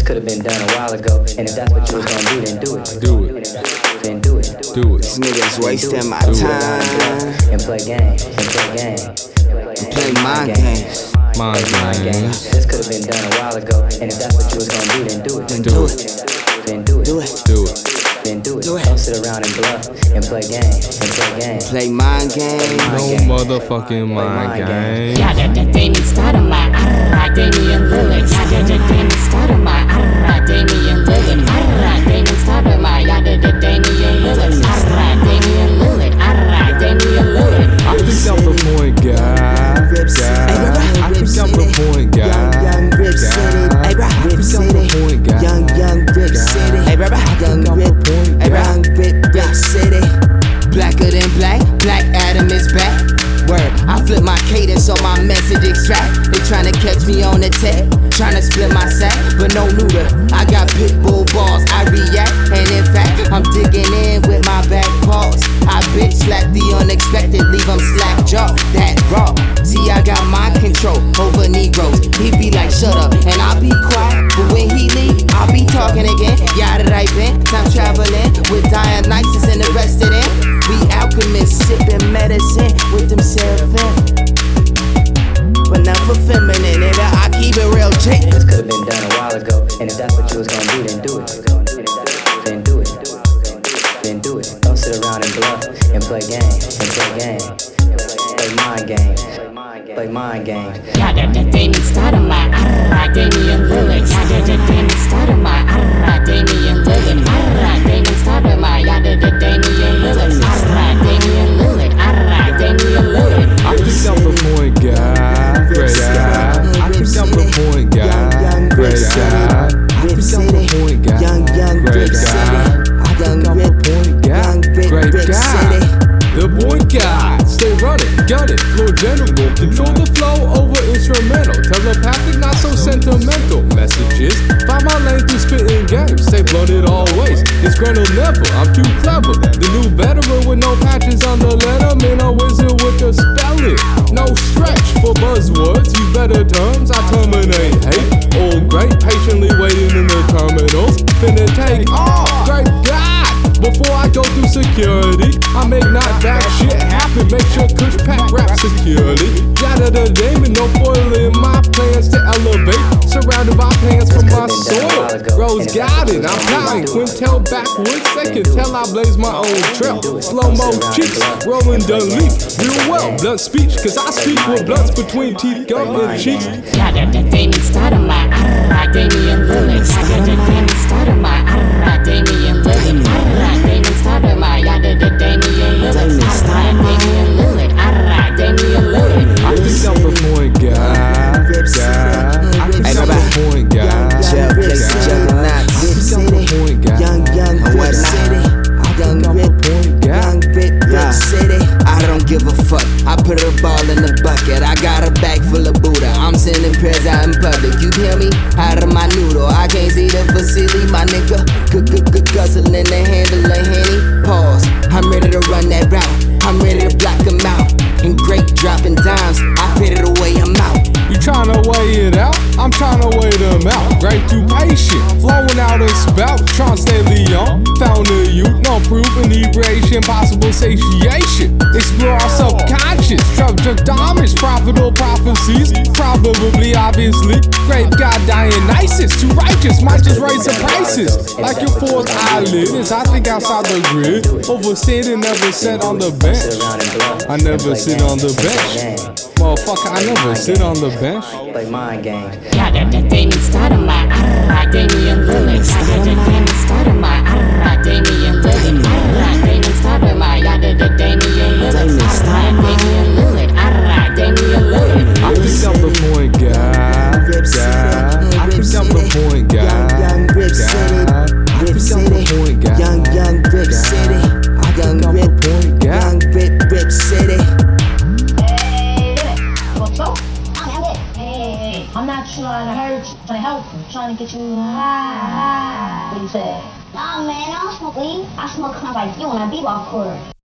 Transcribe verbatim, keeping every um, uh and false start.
could have been done a while ago. And if that's what you was gonna do, then do it. Do it. Then do it. Do it. These niggas wasting my Do it. time And play games. And play games. and play mind games. Mind games. This could have been done a while ago. And if that's what you was gonna do, then do it. Then Do do it. it. Then do it. Do it. Do it. Then do it. Do it. Don't sit around and bluff and play games. And play games. Play mind games. No motherfucking mind games. Ja, der, der Damien Stoudemire, arra, Damian Lillard. Ja, der, der Damien Stoudemire, arra, Damian Lillard. Arra, Damien Stoudemire, ja, der, der Damian Lillard. Arra, Damian Lillard, arra, Damian Lillard. I think I'm the point guy. guy. I think I'm the point guy. Young, young Rip City. Hey, bro. I Rip think I'm the City. point guy. Young, young Rip City. Hey, bro. Young Rip. Hey, young Rip, Rip City. Blacker than black. Black Adam is back. Word. I flip my cadence on my message extract. They tryna catch me on the tech. Tryna split my sack, but no neuter. I got pit bull balls. I react, and in fact, I'm digging in with my back paws. I bitch slap the unexpected, leave them slack jaw. That raw. See, I got mind control over Negroes. He be like, shut up, and I'll be quiet. But when he leave, I'll be talking again. Yada right been, time traveling with Dionysus and the rest of them. We alchemists sipping medicine with them seraphim. But not for feminine, and I keep it real chick. This could have been done a while ago. And if that's what you was gonna do, then do it. Then do it. Then do it. Don't sit around and bluff and play games. And play games. Play mind games. Play mind games. Ja, der, der Damien Stoudemire, arra, Damian Lillard. Ja, der, der Damien Stoudemire, arra, Damian Lillard. Arra, Damien Stoudemire, ja, der, der Damian Lillard. Arra, Damian Lillard, arra, Damian Lillard. I think I'm the point guy. Great guy. I think I'm the point guy. Great guy. I Rip think I'm the City. point guy. Young, young Great Rip City. guy. Young I'm the Rip, point guy. young Rip, Great Rip guy. City. The point guy. Stay running, gun it, flow general. Control the flow over instrumental. Telepathic, not so sentimental. Messages. Find my lane through spitting games. Stay blunted always. Disgruntled never. I'm too clever. The new veteran with no patches on the letter. Man, a wizard with the spelling. No stretch for buzzwords. Use better terms. I terminate hate. All great. Patiently waiting in the terminals. Finna take off. Great God. Before I go through security, I make not that shit happen. Make sure Kush pack rap securely. Yada the Damon, no foiling my plans to elevate. Surrounded by plans from my soil. Rose Garden, I'm counting. Quintel backwards, second tell I blaze my own trail. Slow mo cheeks, rolling the leaf. Real well, blunt speech, cause I speak with blunts between teeth, gum, and cheeks. Ja, der, der Damien Stoudemire, arra, Damian Lillard. Ja, der, der Damien Stoudemire, arra, Damian Lillard. Arra, Damien Stoudemire, ja, der, der Damian Lillard. Arra, Damian Lillard, arra, Damian Lillard. I think I'm the point guy. guy. I think I'm the point guy. Jail places, guy. juggernauts. I Rip think I'm the City. point guy. Young, young Rip City. Young I'm the Rip, point guy. young Rip, Rip City. I don't give a fuck. I put a ball in the bucket. I got a bag full of Buddha. I'm sending prayers out in public. You hear me? Out of my noodle. I can't see the facility, my nigga. Guzzling the handle of Henny. Pause. I'm ready to run that route. I'm ready to block them out. And great dropping dimes. I fit it away. I'm out. You tryna weigh it out? I'm tryna weigh them out. Great too patient, flowing out a spout. Trance de Leon, found a youth, no proof, inebriation, possible satiation. Explore our subconscious, structure damage, profitable prophecies. Probably, obviously, great God Dionysus, too righteous, might just raise the prices. Like your fourth eyelid, as I think outside the grid. Overstayed and never sat on the bench. I never sit on the bench. Motherfucker, I never sit on the bench. Play mind games. Ja, der, der Damien Stoudemire, arra, Damian Lillard. Ja, der, der Damien Stoudemire, arra, Damian Lillard. Arra, Damien Stoudemire, ja, der, der Damian Lillard. Arra, Damian Lillard, arra, Damian Lillard. I think I'm the point guy. guy. I think I'm the point guy. Young, young Rip City. guy. I Rip think I'm the City. point guy. Young, young Rip guy. City. Young I'm the Rip, point guy. young Rip, Rip City. What's up? I'm it. Hey, I'm not trying to hurt you, trying to help you, trying to get you high. What do you say? Nah, man, I don't smoke weed. I smoke kind of like you on a bebop chord.